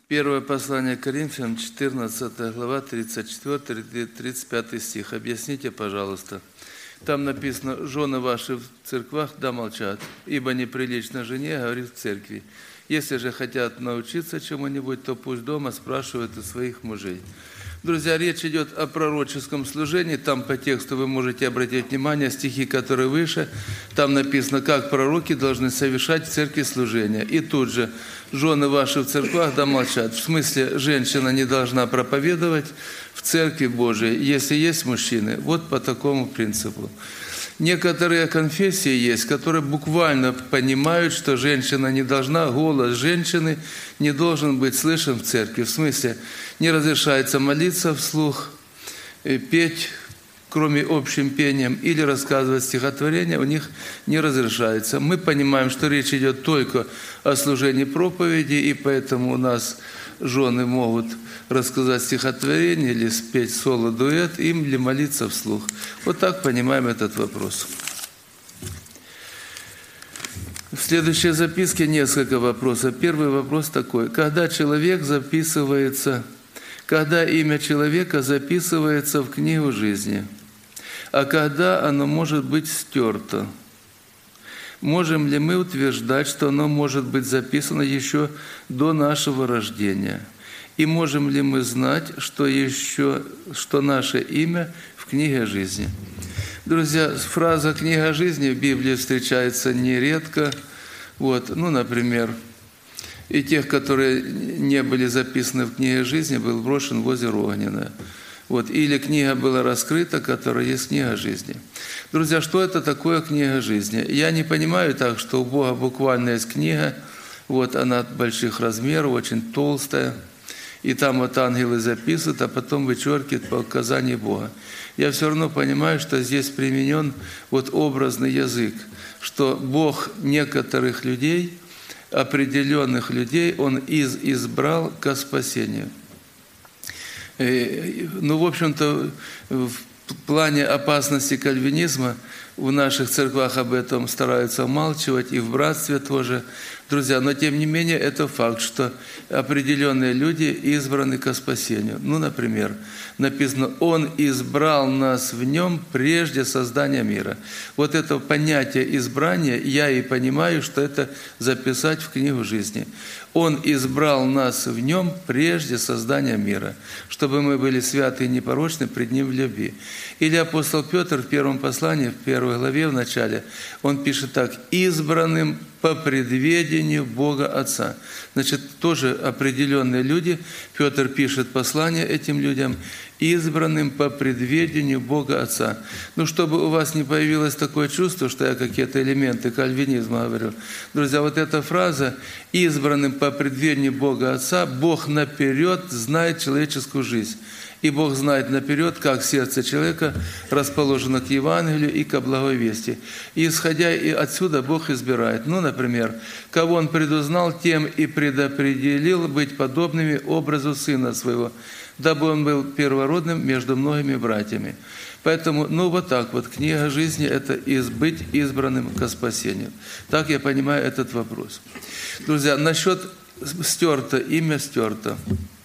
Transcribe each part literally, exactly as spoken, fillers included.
Первое послание к Коринфянам, четырнадцатая глава, тридцать четвёртый — тридцать пятый стих. Объясните, пожалуйста. Там написано: «Жены ваши в церквах да молчат, ибо неприлично жене говорить в церкви. Если же хотят научиться чему-нибудь, то пусть дома спрашивают у своих мужей». Друзья, речь идет о пророческом служении. Там по тексту вы можете обратить внимание, стихи, которые выше. Там написано, как пророки должны совершать в церкви служение. И тут же: «Жены ваши в церквах да молчат». В смысле, женщина не должна проповедовать в церкви Божией, если есть мужчины. Вот по такому принципу. Некоторые конфессии есть, которые буквально понимают, что женщина не должна, голос женщины не должен быть слышен в церкви. В смысле, не разрешается молиться вслух, петь, кроме общим пением, или рассказывать стихотворения, у них не разрешается. Мы понимаем, что речь идет только о служении проповеди, и поэтому у нас жены могут рассказать стихотворение или спеть соло-дуэт, им или молиться вслух. Вот так понимаем этот вопрос. В следующей записке несколько вопросов. Первый вопрос такой: когда человек записывается, когда имя человека записывается в книгу жизни, а когда оно может быть стерто? Можем ли мы утверждать, что оно может быть записано еще до нашего рождения? И можем ли мы знать, что еще, что наше имя в книге жизни? Друзья, фраза «книга жизни» в Библии встречается нередко. Вот, ну, например, и тех, которые не были записаны в книге жизни, был брошен в озеро Огненное. Вот, или книга была раскрыта, которая есть книга жизни. Друзья, что это такое книга жизни? Я не понимаю так, что у Бога буквально есть книга, вот она больших размеров, очень толстая, и там вот ангелы записывают, а потом вычеркивают по указанию Бога. Я все равно понимаю, что здесь применен вот образный язык, что Бог некоторых людей, определенных людей, Он из избрал ко спасению. Ну, в общем-то, в плане опасности кальвинизма в наших церквах об этом стараются умалчивать, и в братстве тоже. Друзья, но тем не менее это факт, что определенные люди избраны ко спасению. Ну, например, написано: «Он избрал нас в Нем прежде создания мира». Вот это понятие избрания, я и понимаю, что это записать в книгу жизни. Он избрал нас в Нем прежде создания мира, чтобы мы были святы и непорочны пред Ним в любви. Или апостол Петр в первом послании, в первой главе, в начале, он пишет так: «Избранным по предведению Бога Отца». Значит, тоже определенные люди, Петр пишет послание этим людям, избранным по предведению Бога Отца. Ну, чтобы у вас не появилось такое чувство, что я какие-то элементы кальвинизма говорю. Друзья, вот эта фраза «избранным по предведению Бога Отца», Бог наперед знает человеческую жизнь. И Бог знает наперед, как сердце человека расположено к Евангелию и к благой вести. И исходя и отсюда Бог избирает. Ну, например, кого Он предузнал, тем и предопределил быть подобными образу Сына Своего, дабы Он был первородным между многими братьями. Поэтому, ну вот так вот, книга жизни – это из быть избранным ко спасению. Так я понимаю этот вопрос. Друзья, насчет стерто, имя стерто.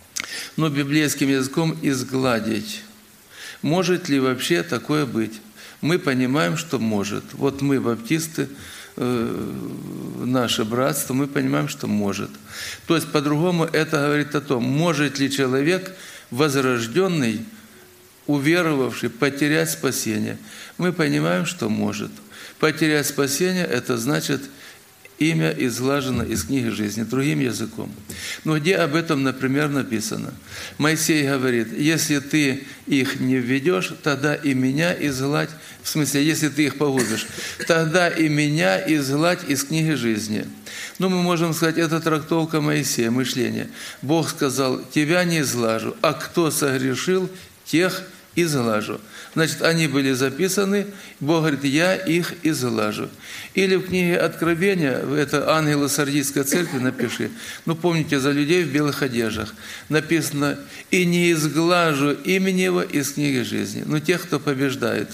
Но библейским языком изгладить. Может ли вообще такое быть? Мы понимаем, что может. Вот мы, баптисты, э, наше братство, мы понимаем, что может. То есть, по-другому это говорит о том, может ли человек, возрожденный, уверовавший, потерять спасение. Мы понимаем, что может. Потерять спасение – это значит имя изглажено из книги жизни, другим языком. Но где об этом, например, написано? Моисей говорит: если ты их не введешь, тогда и меня изгладь, в смысле, если ты их погубишь, тогда и меня изгладь из книги жизни. Ну, мы можем сказать, это трактовка Моисея, мышление. Бог сказал: тебя не изглажу, а кто согрешил, тех изглажу. Значит, они были записаны, Бог говорит: я их изглажу. Или в книге Откровения, это ангелы Сардийской церкви, напиши, ну помните, за людей в белых одеждах, написано: и не изглажу имени его из книги жизни. Ну, тех, кто побеждает.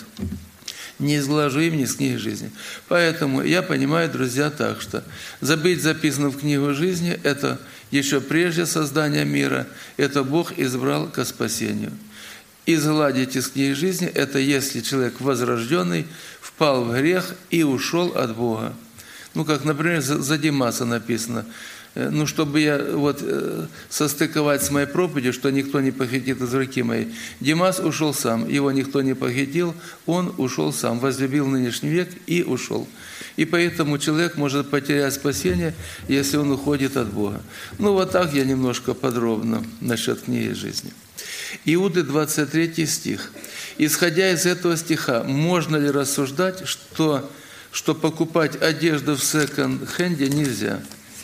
Не изглажу имени из книги жизни. Поэтому я понимаю, друзья, так что забыть записано в книгу жизни – это еще прежде создания мира, это Бог избрал ко спасению. Изгладить из книги жизни – это если человек возрожденный впал в грех и ушел от Бога. Ну, как, например, за Димаса написано. Ну, чтобы я вот состыковать с моей проповедью, что никто не похитит из руки моей. Димас ушел сам, его никто не похитил, он ушел сам, возлюбил нынешний век и ушел. И поэтому человек может потерять спасение, если он уходит от Бога. Ну, вот так я немножко подробно насчет книги жизни. Иуды, двадцать третий стих. Исходя из этого стиха, можно ли рассуждать, что, что покупать одежду в секонд-хенде нельзя?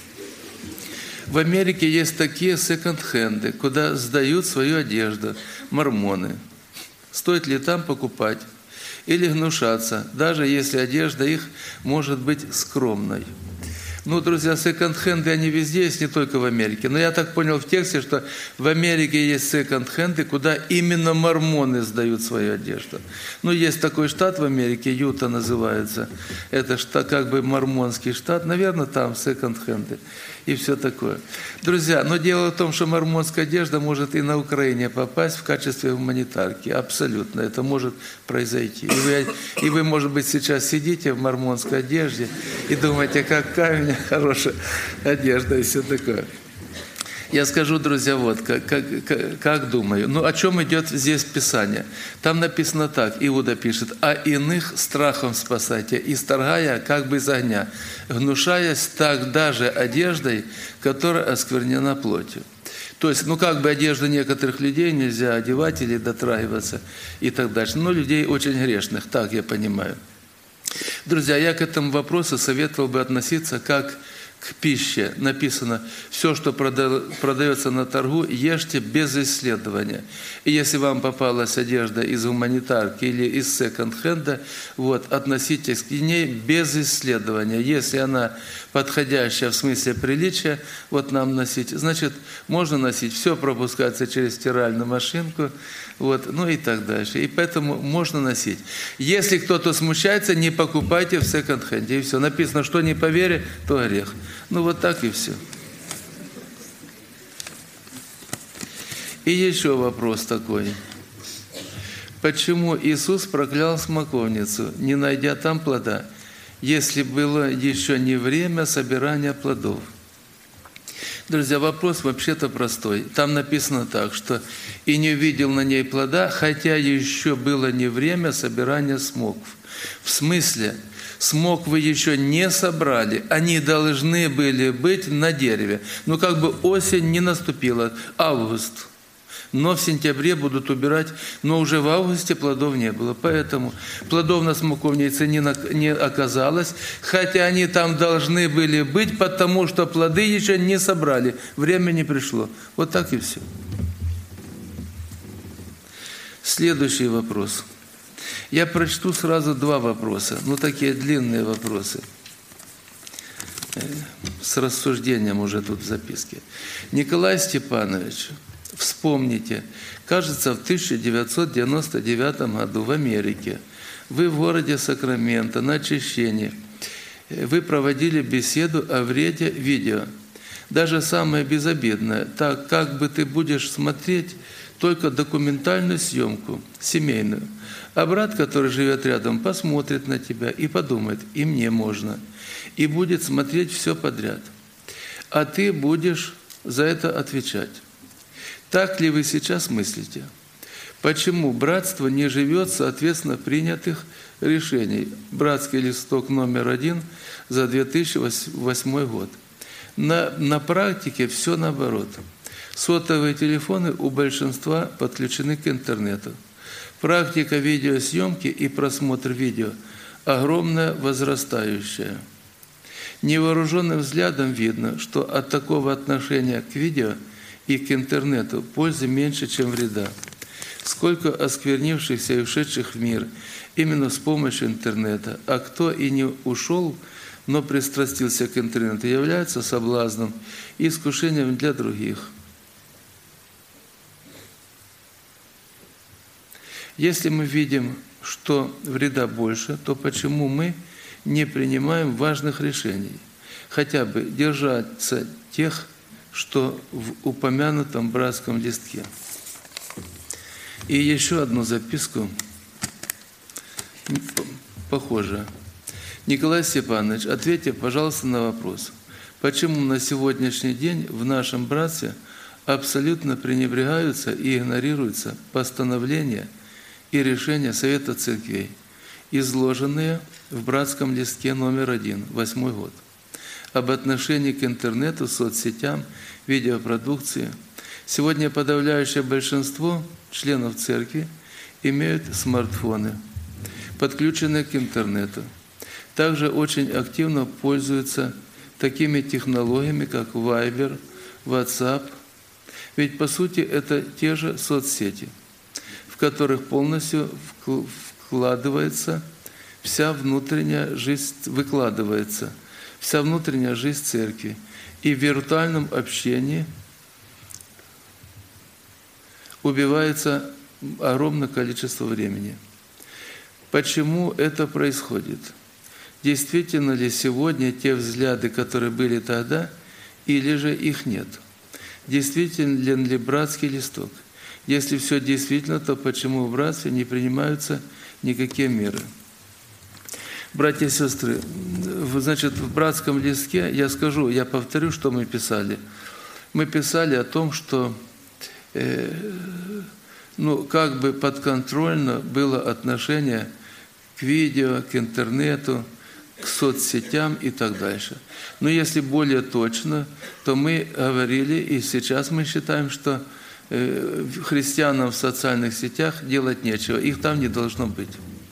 В Америке есть такие секонд-хенды, куда сдают свою одежду мормоны. Стоит ли там покупать или гнушаться, даже если одежда их может быть скромной? Ну, друзья, секонд-хенды, они везде есть, не только в Америке. Но я так понял в тексте, что в Америке есть секонд-хенды, куда именно мормоны сдают свою одежду. Ну, есть такой штат в Америке, Юта называется. Это штат, как бы мормонский штат. Наверное, там секонд-хенды и все такое. Друзья, но дело в том, что мормонская одежда может и на Украине попасть в качестве гуманитарки. Абсолютно. Это может произойти. И вы, и вы, может быть, сейчас сидите в мормонской одежде и думаете, какая у меня хорошая одежда и все такое. Я скажу, друзья, вот, как, как, как думаю. Ну, о чем идет здесь Писание? Там написано так, Иуда пишет, «А иных страхом спасайте, исторгая как бы из огня, гнушаясь так даже одеждой, которая осквернена плотью». То есть, ну, как бы одежду некоторых людей нельзя одевать или дотрагиваться и так дальше. Но людей очень грешных, так я понимаю. Друзья, я к этому вопросу советовал бы относиться как к пище. Написано, все, что продается на торгу, ешьте без исследования. И если вам попалась одежда из гуманитарки или из секонд-хенда, вот, относитесь к ней без исследования. Если она подходящая в смысле приличия, вот нам носить, значит, можно носить. Все пропускается через стиральную машинку, вот, ну и так дальше. И поэтому можно носить. Если кто-то смущается, не покупайте в секонд-хенде. И все. Написано, что не по вере, то грех. Ну вот так и все. И еще вопрос такой. Почему Иисус проклял смоковницу, не найдя там плода, если было еще не время собирания плодов? Друзья, вопрос вообще-то простой. Там написано так, что «и не увидел на ней плода, хотя еще было не время собирания смокв». В смысле, смоквы еще не собрали, они должны были быть на дереве. Но как бы осень не наступила, август. Но в сентябре будут убирать, но уже в августе плодов не было. Поэтому плодов на смоковнице не, на, не оказалось, хотя они там должны были быть, потому что плоды еще не собрали, время не пришло. Вот так и все. Следующий вопрос. Я прочту сразу два вопроса, ну такие длинные вопросы, с рассуждением уже тут в записке. Николай Степанович, вспомните, кажется, в тысяча девятьсот девяносто девятом году в Америке вы в городе Сакраменто на очищении, вы проводили беседу о вреде видео. Даже самое безобидное, так как бы ты будешь смотреть только документальную съемку, семейную. А брат, который живет рядом, посмотрит на тебя и подумает, и мне можно, и будет смотреть все подряд. А ты будешь за это отвечать. Так ли вы сейчас мыслите? Почему братство не живет соответственно принятых решений? Братский листок номер один за две тысячи восьмой год. На, на практике все наоборот. Сотовые телефоны у большинства подключены к интернету. Практика видеосъемки и просмотр видео огромная, возрастающая. Невооруженным взглядом видно, что от такого отношения к видео и к интернету пользы меньше, чем вреда. Сколько осквернившихся и ушедших в мир именно с помощью интернета, а кто и не ушел, но пристрастился к интернету, является соблазном и искушением для других. Если мы видим, что вреда больше, то почему мы не принимаем важных решений? Хотя бы держаться тех, что в упомянутом братском листке. И еще одну записку, похожую. Николай Степанович, ответьте, пожалуйста, на вопрос. Почему на сегодняшний день в нашем братстве абсолютно пренебрегаются и игнорируются постановления и решения Совета Церквей, изложенные в братском листке номер один, восьмой год, об отношении к интернету, соцсетям, видеопродукции? Сегодня подавляющее большинство членов Церкви имеют смартфоны, подключенные к интернету. Также очень активно пользуются такими технологиями, как Viber, WhatsApp. Ведь, по сути, это те же соцсети, в которых полностью вкладывается вся внутренняя жизнь, выкладывается вся внутренняя жизнь Церкви. И в виртуальном общении убивается огромное количество времени. Почему это происходит? Действительно ли сегодня те взгляды, которые были тогда, или же их нет? Действителен ли братский листок? Если все действительно, то почему в братстве не принимаются никакие меры? Братья и сестры, значит, в братском листке, я скажу, я повторю, что мы писали. Мы писали о том, что э, ну, как бы подконтрольно было отношение к видео, к интернету, к соцсетям и так дальше. Но если более точно, то мы говорили, и сейчас мы считаем, что э, христианам в социальных сетях делать нечего, их там не должно быть.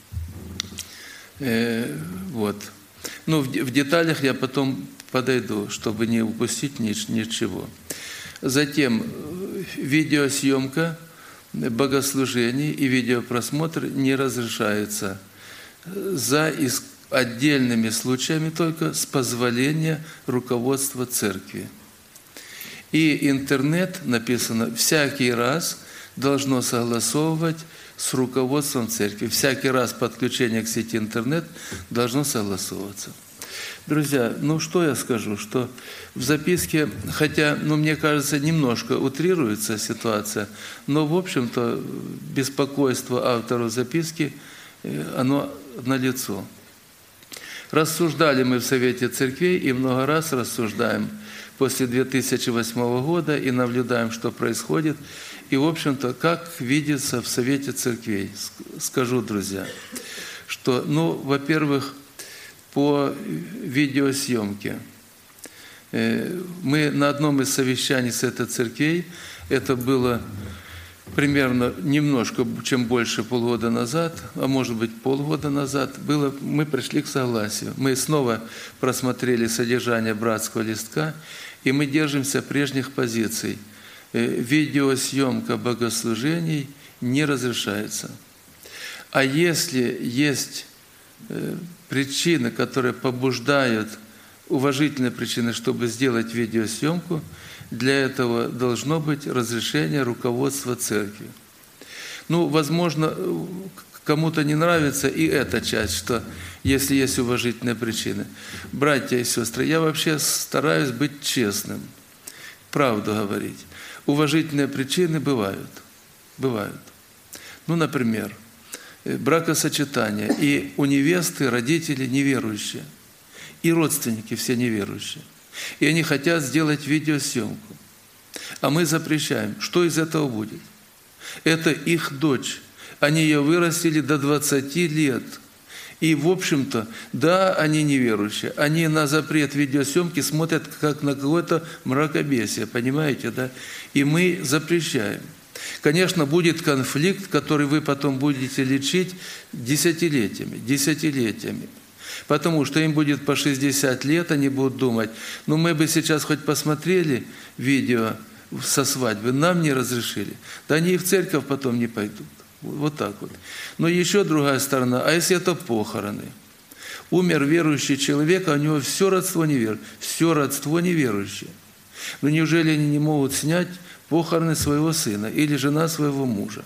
Э, вот. Ну, в, в деталях я потом подойду, чтобы не упустить ничего. Затем видеосъемка богослужений и видеопросмотр не разрешается за исключением отдельными случаями только с позволения руководства Церкви. И интернет, написано, всякий раз должно согласовывать с руководством Церкви. Всякий раз подключение к сети интернет должно согласовываться. Друзья, ну что я скажу, что в записке, хотя, ну, мне кажется, немножко утрируется ситуация, но, в общем-то, беспокойство автору записки, оно налицо. Рассуждали мы в Совете Церквей и много раз рассуждаем после две тысячи восьмого года и наблюдаем, что происходит. И, в общем-то, как видится в Совете Церквей. Скажу, друзья, что, ну, во-первых, по видеосъемке. Мы на одном из совещаний Совета Церквей, это было примерно немножко, чем больше полгода назад, а может быть полгода назад, было, мы пришли к согласию. Мы снова просмотрели содержание братского листка, и мы держимся прежних позиций. Видеосъемка богослужений не разрешается. А если есть причины, которые побуждают, уважительные причины, чтобы сделать видеосъемку, для этого должно быть разрешение руководства Церкви. Ну, возможно, кому-то не нравится и эта часть, что если есть уважительные причины. Братья и сестры, я вообще стараюсь быть честным, правду говорить. Уважительные причины бывают. Бывают. Ну, например, бракосочетание, и у невесты родители неверующие, и родственники все неверующие. И они хотят сделать видеосъемку. А мы запрещаем. Что из этого будет? Это их дочь. Они ее вырастили до двадцати лет. И, в общем-то, да, они неверующие. Они на запрет видеосъемки смотрят как на какое-то мракобесие. Понимаете, да? И мы запрещаем. Конечно, будет конфликт, который вы потом будете лечить десятилетиями. Десятилетиями. Потому что им будет по шестьдесят лет, они будут думать, ну мы бы сейчас хоть посмотрели видео со свадьбы, нам не разрешили. Да они и в церковь потом не пойдут. Вот так вот. Но еще другая сторона, а если это похороны? Умер верующий человек, а у него все родство неверующее. Все родство неверующее. Но неужели они не могут снять похороны своего сына или жена своего мужа?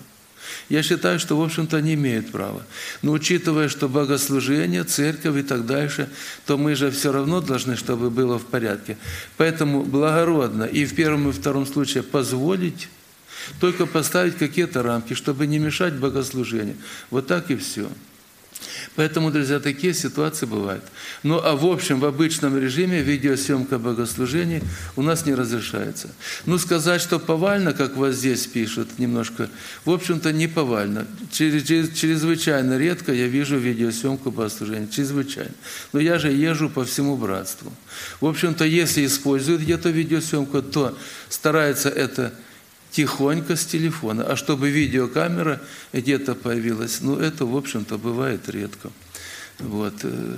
Я считаю, что, в общем-то, они имеют право. Но учитывая, что богослужение, церковь и так дальше, то мы же все равно должны, чтобы было в порядке. Поэтому благородно и в первом и втором случае позволить, только поставить какие-то рамки, чтобы не мешать богослужению. Вот так и все. Поэтому, друзья, такие ситуации бывают. Ну, а в общем, в обычном режиме видеосъемка богослужений у нас не разрешается. Ну, сказать, что повально, как вас здесь пишут немножко, в общем-то, не повально. Чрезвычайно редко я вижу видеосъемку богослужения. Чрезвычайно. Но я же езжу по всему братству. В общем-то, если используют где-то видеосъемку, то старается это тихонько с телефона. А чтобы видеокамера где-то появилась, ну, это, в общем-то, бывает редко. Вот.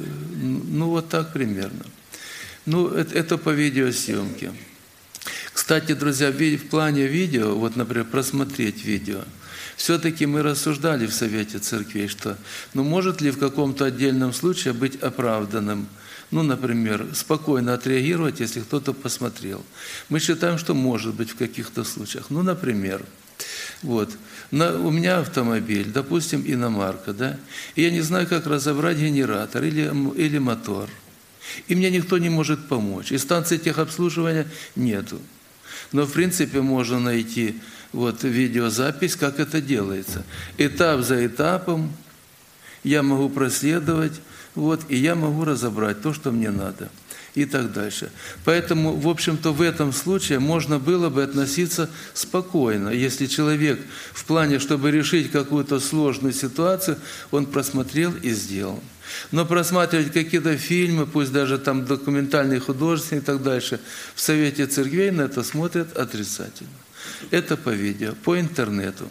Ну, вот так примерно. Ну, это, это по видеосъемке. Кстати, друзья, в плане видео, вот, например, просмотреть видео, все-таки мы рассуждали в Совете Церквей, что, ну, может ли в каком-то отдельном случае быть оправданным, ну, например, спокойно отреагировать, если кто-то посмотрел. Мы считаем, что может быть в каких-то случаях. Ну, например, вот, на, у меня автомобиль, допустим, иномарка, да, и я не знаю, как разобрать генератор или, или мотор. И мне никто не может помочь. И станции техобслуживания нету. Но, в принципе, можно найти вот, видеозапись, как это делается. Этап за этапом я могу проследовать, вот, и я могу разобрать то, что мне надо, и так дальше. Поэтому, в общем-то, в этом случае можно было бы относиться спокойно, если человек в плане, чтобы решить какую-то сложную ситуацию, он просмотрел и сделал. Но просматривать какие-то фильмы, пусть даже там документальные, художественные и так дальше, в Совете Церквей на это смотрят отрицательно. Это по видео, по интернету.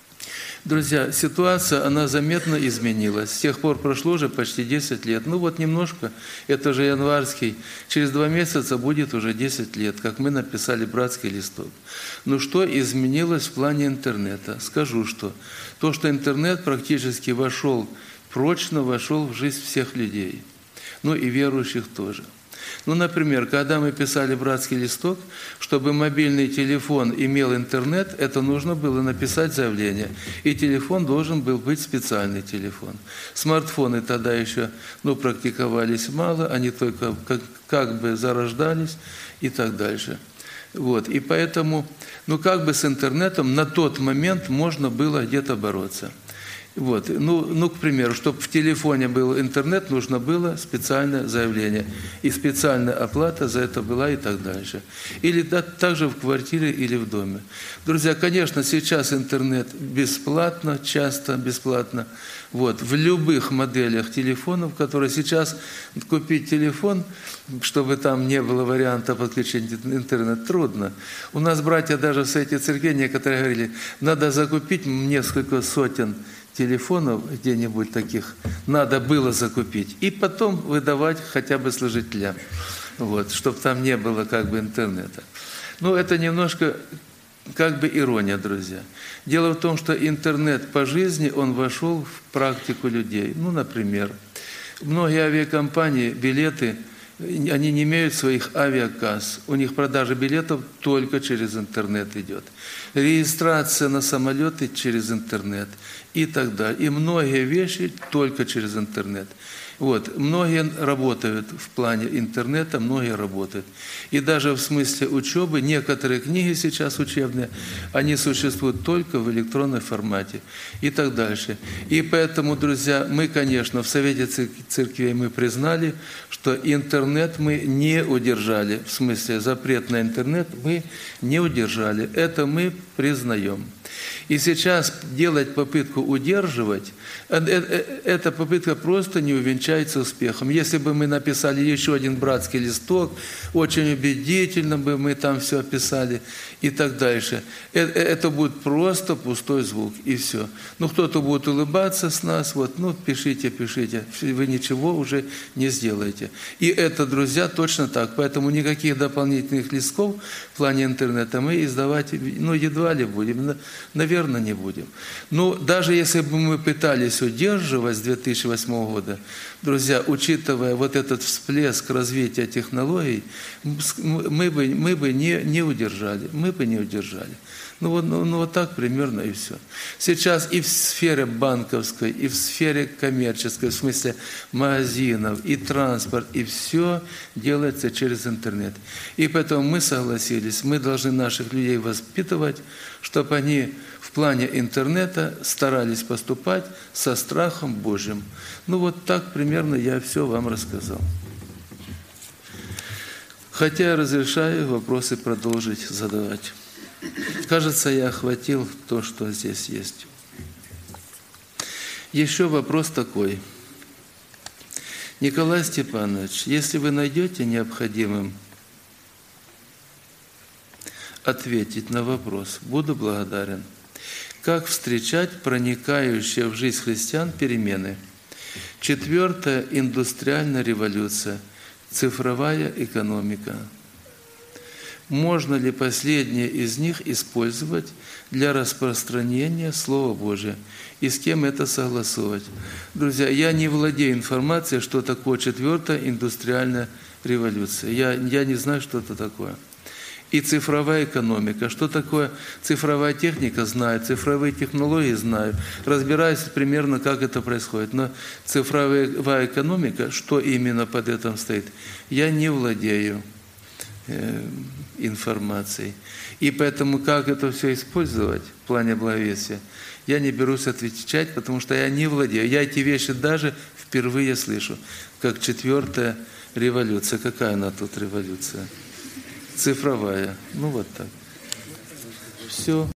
Друзья, ситуация, она заметно изменилась. С тех пор прошло уже почти десять лет. Ну вот немножко, это же январский, через два месяца будет уже десять лет, как мы написали братский листок. Ну что изменилось в плане интернета? Скажу, что то, что интернет практически вошел, прочно вошел в жизнь всех людей. Ну и верующих тоже. Ну, например, когда мы писали братский листок, чтобы мобильный телефон имел интернет, это нужно было написать заявление. И телефон должен был быть специальный телефон. Смартфоны тогда еще ну, практиковались мало, они только как, как бы зарождались и так дальше. Вот. И поэтому, ну как бы с интернетом на тот момент можно было где-то бороться. Вот. Ну, ну, к примеру, чтобы в телефоне был интернет, нужно было специальное заявление. И специальная оплата за это была и так дальше. Или да, также в квартире или в доме. Друзья, конечно, сейчас интернет бесплатно, часто бесплатно. Вот. В любых моделях телефонов, которые сейчас купить телефон, чтобы там не было варианта подключения интернет, трудно. У нас братья даже в Совете Церквей некоторые говорили, надо закупить несколько сотен телефонов где-нибудь таких надо было закупить и потом выдавать хотя бы служителям, вот, чтобы там не было как бы интернета. Ну, это немножко как бы ирония, друзья. Дело в том, что интернет по жизни, он вошел в практику людей. Ну, например, многие авиакомпании, билеты, они не имеют своих авиакасс. У них продажа билетов только через интернет идет. Регистрация на самолеты через интернет и так далее. И многие вещи только через интернет. Вот. Многие работают в плане интернета, многие работают. И даже в смысле учебы, некоторые книги сейчас учебные, они существуют только в электронном формате и так дальше. И поэтому, друзья, мы, конечно, в Совете Церквей мы признали, что интернет мы не удержали, в смысле запрет на интернет мы не удержали. Это мы признаем. И сейчас делать попытку удерживать, эта попытка просто не увенчается успехом. Если бы мы написали еще один братский листок, очень убедительно бы мы там все описали и так дальше, это будет просто пустой звук, и все. Ну, кто-то будет улыбаться с нас, вот, ну, пишите, пишите, вы ничего уже не сделаете. И это, друзья, точно так. Поэтому никаких дополнительных листков в плане интернета мы издавать, ну, едва ли будем, наверное, не будем. Но даже если бы мы пытались удерживать с две тысячи восьмого года, Друзья, учитывая вот этот всплеск развития технологий, мы бы, мы бы не, не удержали, мы бы не удержали. Ну вот, ну, ну вот так примерно и все. Сейчас и в сфере банковской, и в сфере коммерческой, в смысле магазинов, и транспорт, и все делается через интернет. И поэтому мы согласились, мы должны наших людей воспитывать, чтобы они в плане интернета старались поступать со страхом Божьим. Ну вот так примерно я все вам рассказал. Хотя я разрешаю вопросы продолжить задавать. Кажется, я охватил то, что здесь есть. Еще вопрос такой. Николай Степанович, если вы найдете необходимым ответить на вопрос, буду благодарен. Как встречать проникающие в жизнь христиан перемены? Четвертая индустриальная революция, цифровая экономика. Можно ли последнее из них использовать для распространения Слова Божия? И с кем это согласовывать? Друзья, я не владею информацией, что такое четвертая индустриальная революция. Я, я не знаю, что это такое. И цифровая экономика. Что такое цифровая техника, знаю. Цифровые технологии знаю. Разбираюсь примерно, как это происходит. Но цифровая экономика, что именно под этим стоит, я не владею информацией. И поэтому, как это все использовать в плане благовестия, я не берусь отвечать, потому что я не владею. Я эти вещи даже впервые слышу, как четвертая революция. Какая она тут революция? Цифровая. Ну вот так. Все.